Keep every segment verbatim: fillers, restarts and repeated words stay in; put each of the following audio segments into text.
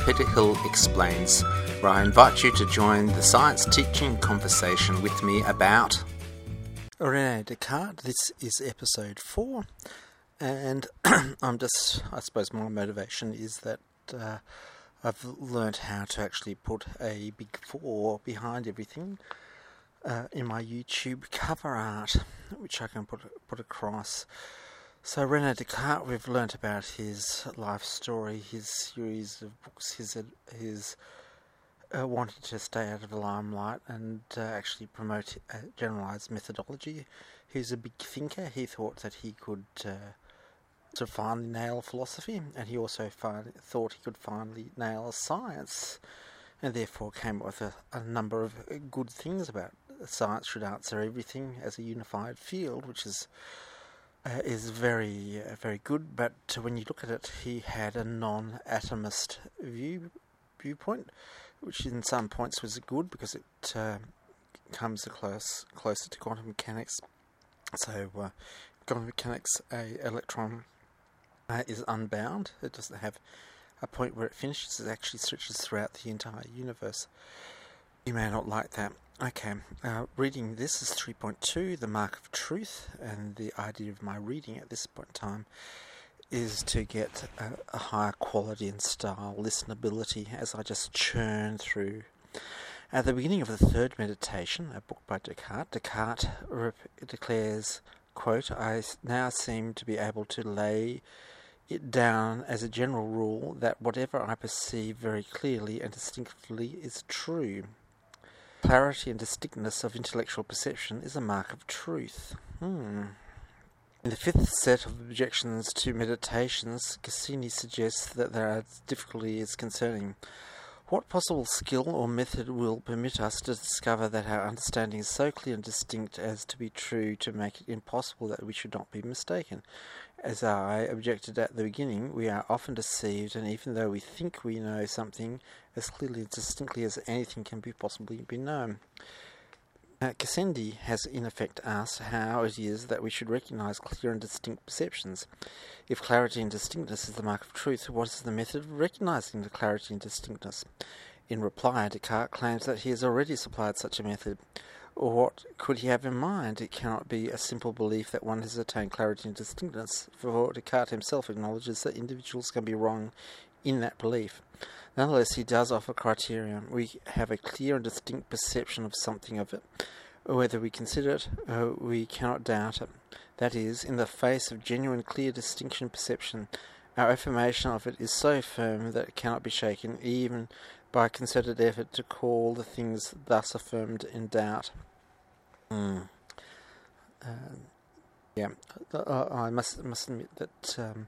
Peter Hill Explains, where I invite you to join the science teaching conversation with me about René Descartes. This is episode four, and I'm just, I suppose my motivation is that uh, I've learned how to actually put a big four behind everything uh, in my YouTube cover art, which I can put put across. So René Descartes, we've learnt about his life story, his series of books, his his uh, wanting to stay out of the limelight and uh, actually promote a generalised methodology. He's a big thinker. He thought that he could uh, sort of finally nail philosophy, and he also find, thought he could finally nail science, and therefore came up with a, a number of good things about science should answer everything as a unified field, which is Uh, is very, uh, very good, but when you look at it, he had a non-atomist view viewpoint, which in some points was good because it uh, comes close closer to quantum mechanics. So, uh, quantum mechanics, a electron uh, is unbound. It doesn't have a point where it finishes. It actually stretches throughout the entire universe. You may not like that. Okay, uh, reading this is three point two, the mark of truth, and the idea of my reading at this point in time is to get a, a higher quality and style listenability as I just churn through. At the beginning of the third meditation, a book by Descartes, Descartes rep- declares, quote, "I now seem to be able to lay it down as a general rule that whatever I perceive very clearly and distinctly is true. Clarity and distinctness of intellectual perception is a mark of truth." Hmm. In the fifth set of objections to meditations, Cassini suggests that there are difficulties concerning what possible skill or method will permit us to discover that our understanding is so clear and distinct as to be true to make it impossible that we should not be mistaken. As I objected at the beginning, we are often deceived, and even though we think we know something as clearly and distinctly as anything can be possibly be known. Uh, Cassini has in effect asked how it is that we should recognize clear and distinct perceptions. If clarity and distinctness is the mark of truth, what is the method of recognizing the clarity and distinctness? In reply, Descartes claims that he has already supplied such a method. Or what could he have in mind? It cannot be a simple belief that one has attained clarity and distinctness, for Descartes himself acknowledges that individuals can be wrong in that belief. Nonetheless, he does offer criterion. We have a clear and distinct perception of something of it. Whether we consider it, uh, we cannot doubt it. That is, in the face of genuine, clear distinction perception, our affirmation of it is so firm that it cannot be shaken, even by concerted effort to call the things thus affirmed in doubt. Mm. Uh, yeah, uh, I must must admit that um,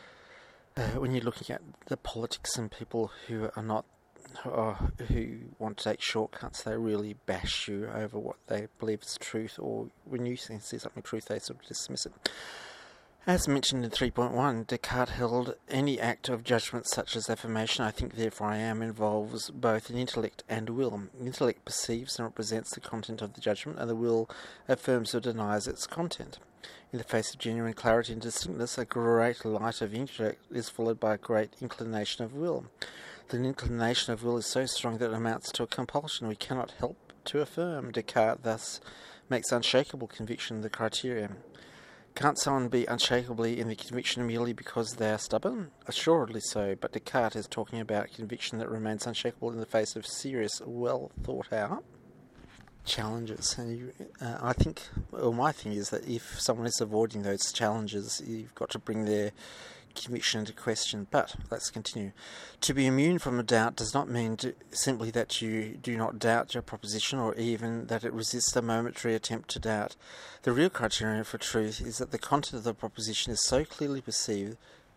uh, when you're looking at the politics and people who are not, or who want to take shortcuts, they really bash you over what they believe is truth, or when you see something truth, they sort of dismiss it. As mentioned in three point one, Descartes held any act of judgment such as affirmation, "I think, therefore I am," involves both an intellect and will. The intellect perceives and represents the content of the judgment, and the will affirms or denies its content. In the face of genuine clarity and distinctness, a great light of intellect is followed by a great inclination of will. The inclination of will is so strong that it amounts to a compulsion we cannot help to affirm. Descartes thus makes unshakable conviction the criterion. Can't someone be unshakably in the conviction merely because they are stubborn? Assuredly so, but Descartes is talking about conviction that remains unshakable in the face of serious, well thought out challenges. And you, uh, I think, well, my thing is that if someone is avoiding those challenges, you've got to bring their conviction into question. But let's continue. To be immune from a doubt does not mean to, simply that you do not doubt your proposition, or even that it resists a momentary attempt to doubt. The real criterion for truth is that the content of the proposition is so clearly perceived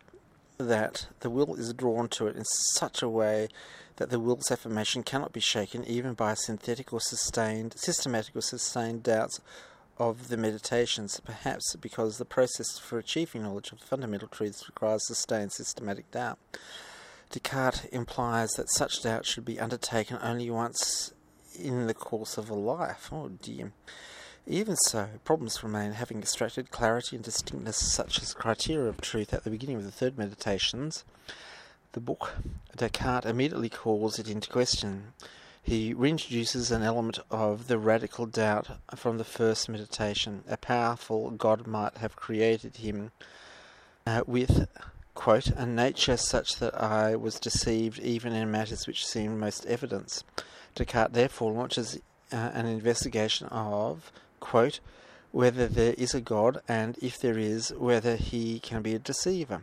that the will is drawn to it in such a way that the will's affirmation cannot be shaken even by synthetic or sustained, systematic or sustained doubts of the meditations, perhaps because the process for achieving knowledge of fundamental truths requires sustained systematic doubt. Descartes implies that such doubt should be undertaken only once in the course of a life. Oh dear. Even so, problems remain. Having extracted clarity and distinctness such as criteria of truth at the beginning of the third meditations, the book, Descartes immediately calls it into question. He reintroduces an element of the radical doubt from the first meditation. A powerful God might have created him uh, with, quote, a nature such that I was deceived even in matters which seemed most evident. Descartes therefore launches uh, an investigation of, quote, whether there is a God, and if there is, whether he can be a deceiver.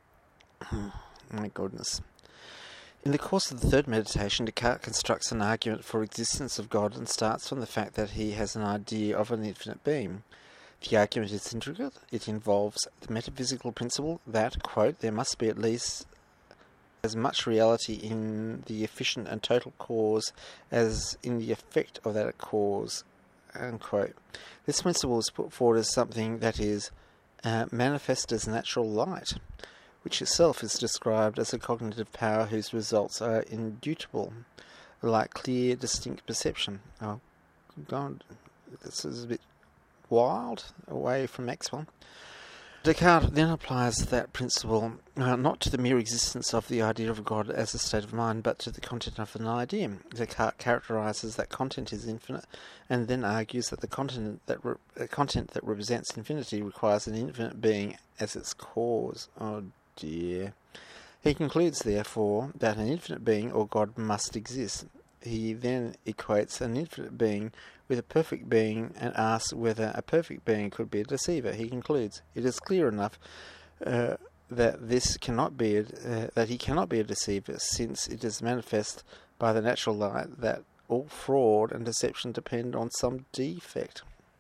My goodness. In the course of the third meditation, Descartes constructs an argument for existence of God and starts from the fact that he has an idea of an infinite being. The argument is intricate. It involves the metaphysical principle that, quote, there must be at least as much reality in the efficient and total cause as in the effect of that cause, unquote. This principle is put forward as something that is uh, manifest as natural light, which itself is described as a cognitive power whose results are indubitable, like clear, distinct perception. Oh, God, this is a bit wild, away from Maxwell. Descartes then applies that principle uh, not to the mere existence of the idea of God as a state of mind, but to the content of an idea. Descartes characterizes that content is infinite, and then argues that the content that re- uh, content that represents infinity requires an infinite being as its cause. Oh dear. He concludes, therefore, that an infinite being or God must exist. He then equates an infinite being with a perfect being and asks whether a perfect being could be a deceiver. He concludes, it is clear enough uh, that this cannot be a, uh, that he cannot be a deceiver, since it is manifest by the natural light that all fraud and deception depend on some defect.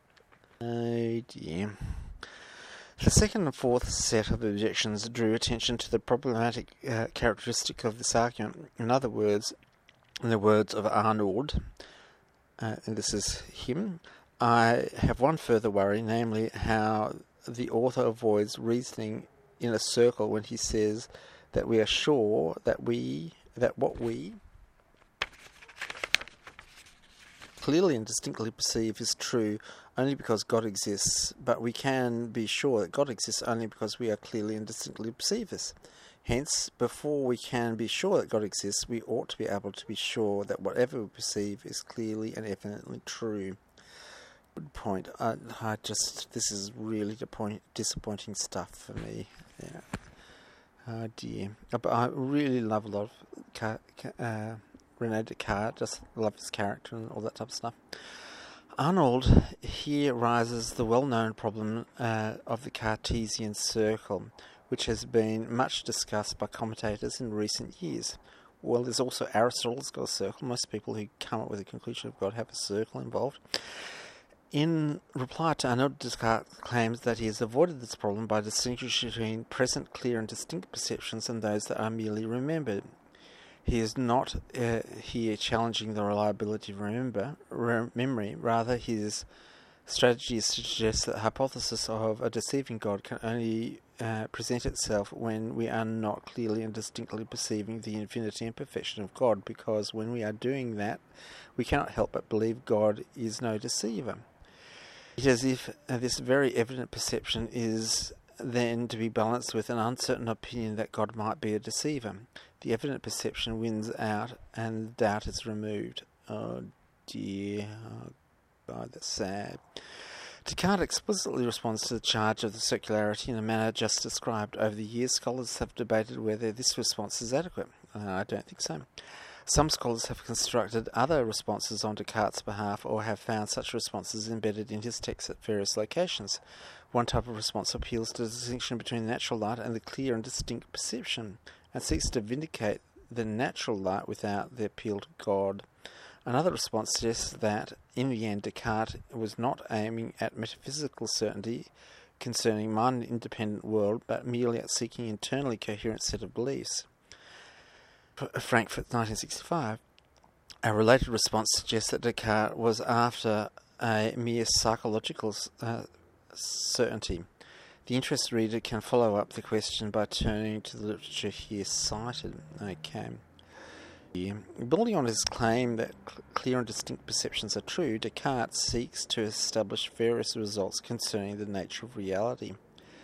Oh dear. The second and fourth set of objections drew attention to the problematic uh, characteristic of this argument. In other words, in the words of Arnold, uh, and this is him, I have one further worry, namely how the author avoids reasoning in a circle when he says that we are sure that we that what we clearly and distinctly perceive is true only because God exists, but we can be sure that God exists only because we are clearly and distinctly perceive this. Hence, before we can be sure that God exists, we ought to be able to be sure that whatever we perceive is clearly and evidently true. Good point. I, I just, this is really disappointing stuff for me. Yeah. Oh dear. But I really love a lot of uh, René Descartes. Just love his character and all that type of stuff. Arnold here rises the well-known problem uh, of the Cartesian circle, which has been much discussed by commentators in recent years. Well, there's also Aristotle's got a circle. Most people who come up with a conclusion of God have a circle involved. In reply to Arnold, Descartes claims that he has avoided this problem by distinguishing between present, clear and distinct perceptions and those that are merely remembered. He is not uh, here challenging the reliability of remember, re- memory. Rather, his strategy is to suggest that the hypothesis of a deceiving God can only uh, present itself when we are not clearly and distinctly perceiving the infinity and perfection of God, because when we are doing that, we cannot help but believe God is no deceiver. It is as if uh, this very evident perception is then to be balanced with an uncertain opinion that God might be a deceiver. The evident perception wins out and the doubt is removed. Oh dear, oh God, that's sad. Descartes explicitly responds to the charge of the circularity in a manner just described. Over the years, scholars have debated whether this response is adequate. Uh, I don't think so. Some scholars have constructed other responses on Descartes' behalf or have found such responses embedded in his texts at various locations. One type of response appeals to the distinction between natural light and the clear and distinct perception, and seeks to vindicate the natural light without the appeal to God. Another response suggests that, in the end, Descartes was not aiming at metaphysical certainty concerning mind-independent world, but merely at seeking internally coherent set of beliefs. Frankfurt, nineteen sixty-five. A related response suggests that Descartes was after a mere psychological uh, certainty. The interested reader can follow up the question by turning to the literature here cited. Okay. Yeah. Building on his claim that cl- clear and distinct perceptions are true, Descartes seeks to establish various results concerning the nature of reality.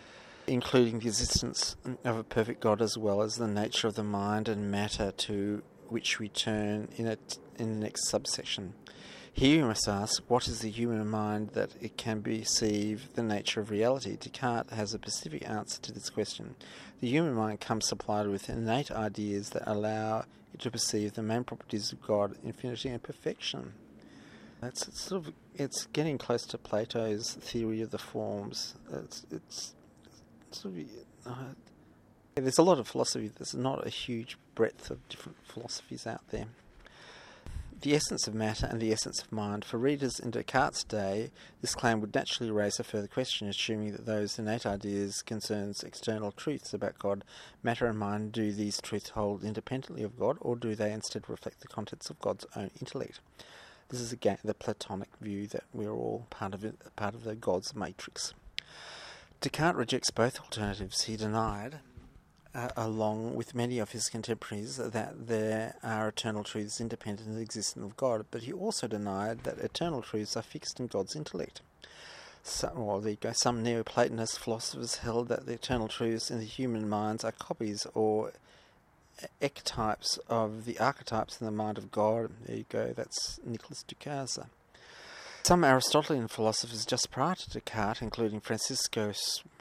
including the existence of a perfect God as well as the nature of the mind and matter, to which we turn in, a, in the next subsection. Here we must ask, what is the human mind that it can perceive the nature of reality? Descartes has a specific answer to this question. The human mind comes supplied with innate ideas that allow it to perceive the main properties of God, infinity and perfection. That's it's sort of it's getting close to Plato's theory of the forms. It's it's sort of, uh, there's a lot of philosophy. There's not a huge breadth of different philosophies out there. The essence of matter and the essence of mind. For readers in Descartes' day, this claim would naturally raise a further question, assuming that those innate ideas concerns external truths about God. Matter and mind, do these truths hold independently of God, or do they instead reflect the contents of God's own intellect? This is again the Platonic view that we're all part of it, part of the God's matrix. Descartes rejects both alternatives. He denied, Uh, along with many of his contemporaries, that there are eternal truths independent of the existence of God, but he also denied that eternal truths are fixed in God's intellect. So, well, there you go. Some Neoplatonist philosophers held that the eternal truths in the human minds are copies or archetypes of the archetypes in the mind of God. There you go. That's Nicholas Ducasa. Some Aristotelian philosophers just prior to Descartes, including Francisco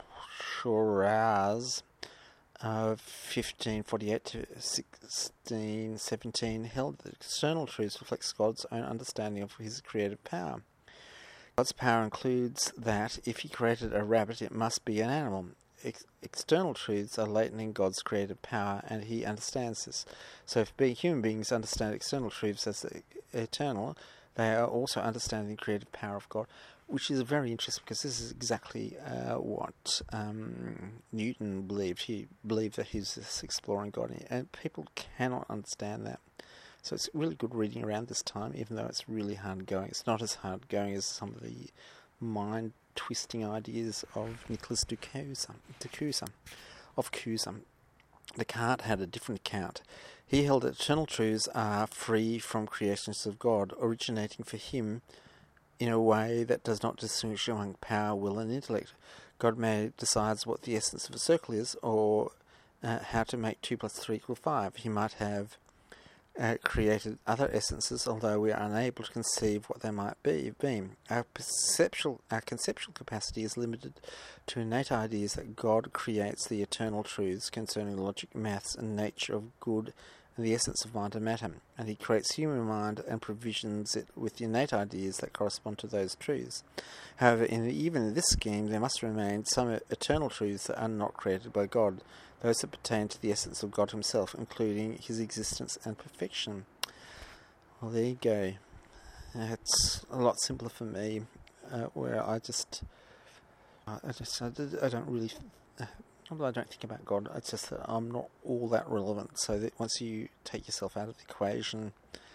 Suarez, of fifteen forty-eight to sixteen seventeen, held that external truths reflects God's own understanding of his creative power. God's power includes that if he created a rabbit, it must be an animal. Ex- external truths are latent in God's creative power, and he understands this. So if being, human beings understand external truths as eternal, they are also understanding the creative power of God, which is very interesting because this is exactly uh, what um, Newton believed. He believed that he was just exploring God, and people cannot understand that. So it's really good reading around this time, even though it's really hard going. It's not as hard going as some of the mind-twisting ideas of Nicholas Ducasa, Ducasa, of Cusa. Descartes had a different account. He held that eternal truths are free from creations of God, originating for him in a way that does not distinguish among power, will, and intellect. God may decides what the essence of a circle is, or uh, how to make two plus three equal five. He might have uh, created other essences, although we are unable to conceive what they might be. be. Our perceptual, our conceptual capacity is limited to innate ideas that God creates the eternal truths concerning logic, maths, and nature of good, and the essence of mind and matter, and he creates human mind and provisions it with the innate ideas that correspond to those truths. However, in, even in this scheme, there must remain some eternal truths that are not created by God, those that pertain to the essence of God himself, including his existence and perfection. Well, there you go. It's a lot simpler for me, uh, where I just, I just, I don't really... Uh, I don't think about God. It's just that I'm not all that relevant. So that once you take yourself out of the equation,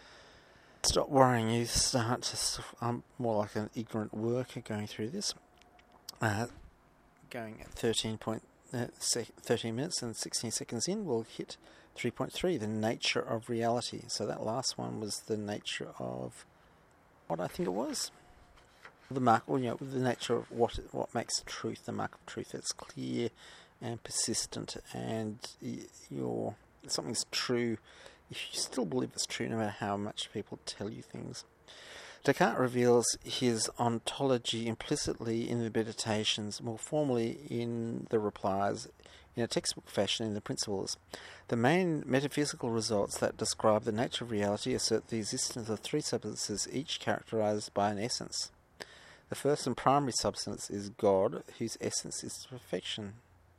stop worrying. You start to. I'm more like an ignorant worker going through this. Uh, going at thirteen point uh, thirteen minutes and sixteen seconds in, we'll hit three point three. The nature of reality. So that last one was the nature of what I think it was. The mark, well, you know, the nature of what what makes truth the mark of truth. It's clear and persistent, and you're, something's true if you still believe it's true, no matter how much people tell you things. Descartes reveals his ontology implicitly in the Meditations, more formally in the replies, in a textbook fashion in the Principles. The main metaphysical results that describe the nature of reality assert the existence of three substances, each characterized by an essence. The first and primary substance is God, whose essence is perfection.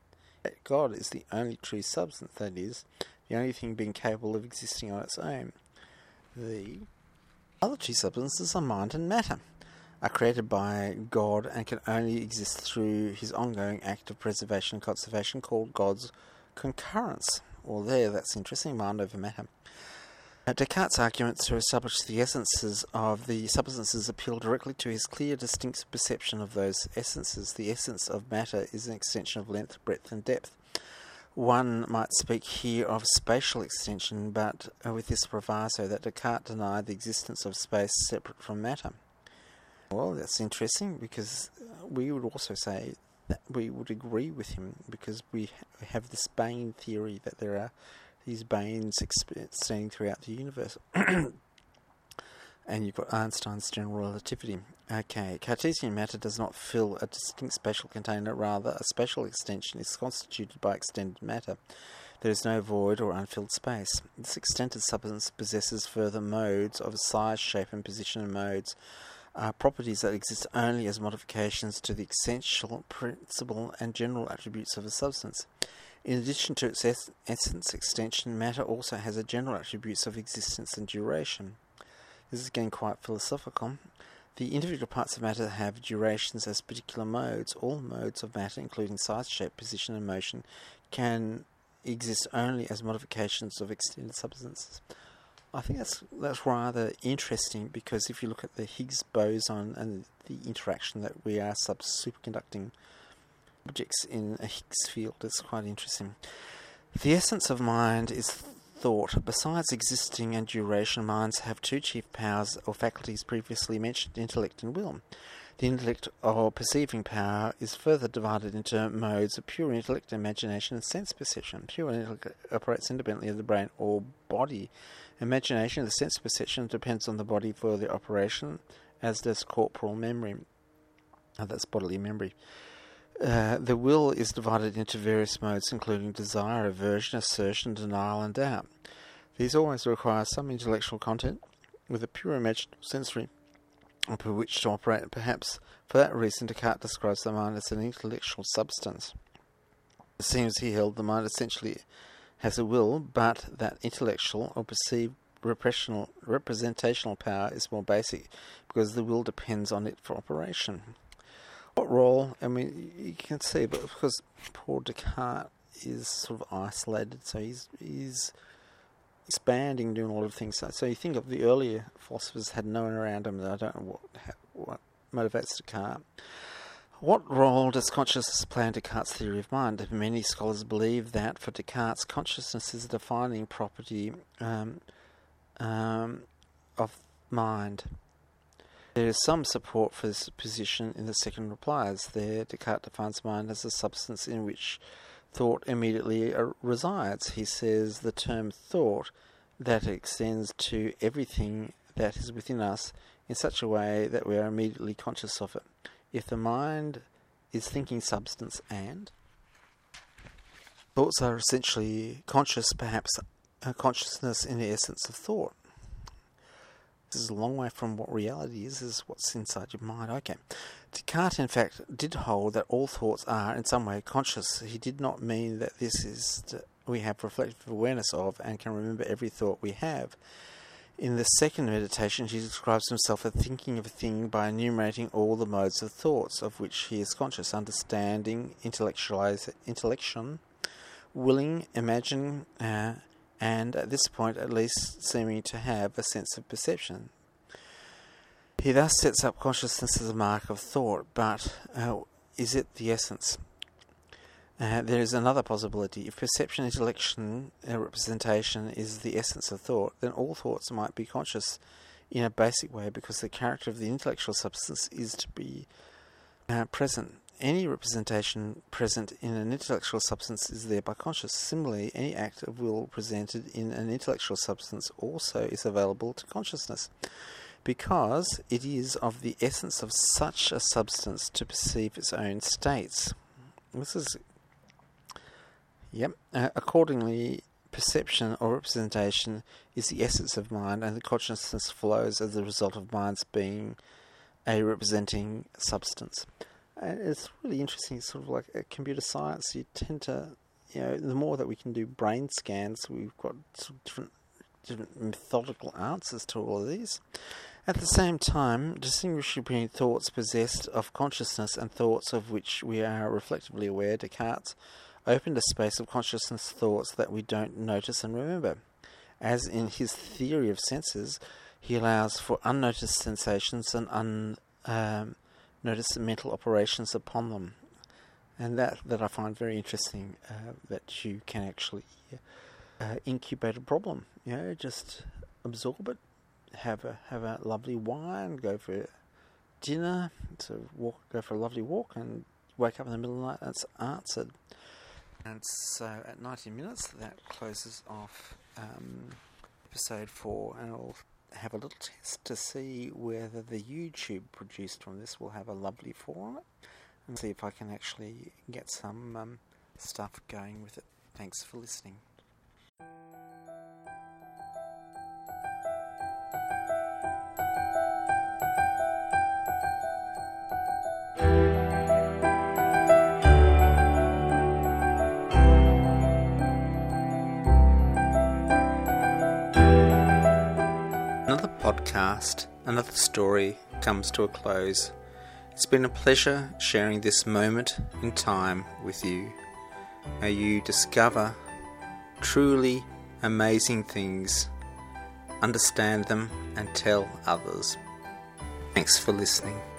God is the only true substance, that is, the only thing being capable of existing on its own. The other two substances are mind and matter, are created by God and can only exist through his ongoing act of preservation and conservation called God's concurrence. Well, there, that's interesting, mind over matter. Descartes' arguments to establish the essences of the substances appeal directly to his clear, distinct perception of those essences. The essence of matter is an extension of length, breadth, and depth. One might speak here of spatial extension, but with this proviso that Descartes denied the existence of space separate from matter. Well, that's interesting, because we would also say that we would agree with him, because we have this bane theory that there are these banes extending throughout the universe. And you've got Einstein's general relativity. Okay, Cartesian matter does not fill a distinct spatial container, rather a spatial extension is constituted by extended matter. There is no void or unfilled space. This extended substance possesses further modes of size, shape and position, and modes are properties that exist only as modifications to the essential principle and general attributes of a substance. In addition to its es- essence extension, matter also has a general attributes of existence and duration. This is getting quite philosophical. The individual parts of matter have durations as particular modes. All modes of matter, including size, shape, position and motion, can exist only as modifications of extended substances. I think that's that's rather interesting, because if you look at the Higgs boson and the interaction that we are sub superconducting objects in a Higgs field, it's quite interesting. The essence of mind is thought. Besides existing and duration, minds have two chief powers or faculties previously mentioned, intellect and will. The intellect or perceiving power is further divided into modes of pure intellect, imagination and sense perception. Pure intellect operates independently of the brain or body. Imagination, the sense perception, depends on the body for the operation, as does corporal memory. Oh, that's bodily memory. Uh, the will is divided into various modes, including desire, aversion, assertion, denial, and doubt. These always require some intellectual content, with a pure imaginal sensory upon which to operate. Perhaps for that reason Descartes describes the mind as an intellectual substance. It seems he held the mind essentially has a will, but that intellectual or perceived repressional, representational power is more basic, because the will depends on it for operation. What role, I mean, you can see, but because poor Descartes is sort of isolated, so he's he's expanding, doing a lot of things. So, so you think of the earlier philosophers had no one around him. I don't know what what motivates Descartes. What role does consciousness play in Descartes' theory of mind? Many scholars believe that for Descartes, consciousness is a defining property um, um, of mind. There is some support for this position in the second replies. There, Descartes defines mind as a substance in which thought immediately resides. He says the term thought that extends to everything that is within us in such a way that we are immediately conscious of it. If the mind is thinking substance and thoughts are essentially conscious, perhaps a consciousness in the essence of thought. This is a long way from what reality is. This is what's inside your mind. Okay. Descartes, in fact, did hold that all thoughts are, in some way, conscious. He did not mean that this is that we have reflective awareness of and can remember every thought we have. In the second meditation, he describes himself as thinking of a thing by enumerating all the modes of thoughts of which he is conscious: understanding, intellectualize, intellection, willing, imagine, uh, and at this point at least seeming to have a sense of perception. He thus sets up consciousness as a mark of thought, but uh, is it the essence? Uh, there is another possibility. If perception, intellection, uh, representation is the essence of thought, then all thoughts might be conscious in a basic way, because the character of the intellectual substance is to be uh, present. Any representation present in an intellectual substance is thereby conscious. Similarly, any act of will presented in an intellectual substance also is available to consciousness, because it is of the essence of such a substance to perceive its own states. This is, yep. Uh, accordingly, perception or representation is the essence of mind, and the consciousness flows as a result of mind's being a representing substance. And it's really interesting, sort of like a computer science. You tend to, you know, the more that we can do brain scans, we've got sort of different, different methodical answers to all of these. At the same time, distinguish between thoughts possessed of consciousness and thoughts of which we are reflectively aware. Descartes opened a space of consciousness thoughts that we don't notice and remember. As in his theory of senses, he allows for unnoticed sensations and un... Um, notice mental operations upon them, and that that I find very interesting. Uh, that you can actually uh, incubate a problem. You know, just absorb it, have a have a lovely wine, go for dinner, so walk, go for a lovely walk, and wake up in the middle of the night, that's answered. And so at ninety minutes, that closes off um, episode four, and I'll have a little test to see whether the YouTube produced from this will have a lovely four on it, and see if I can actually get some um, stuff going with it. Thanks for listening. Another podcast, another story comes to a close. It's been a pleasure sharing this moment in time with you. May you discover truly amazing things, understand them, and tell others. Thanks for listening.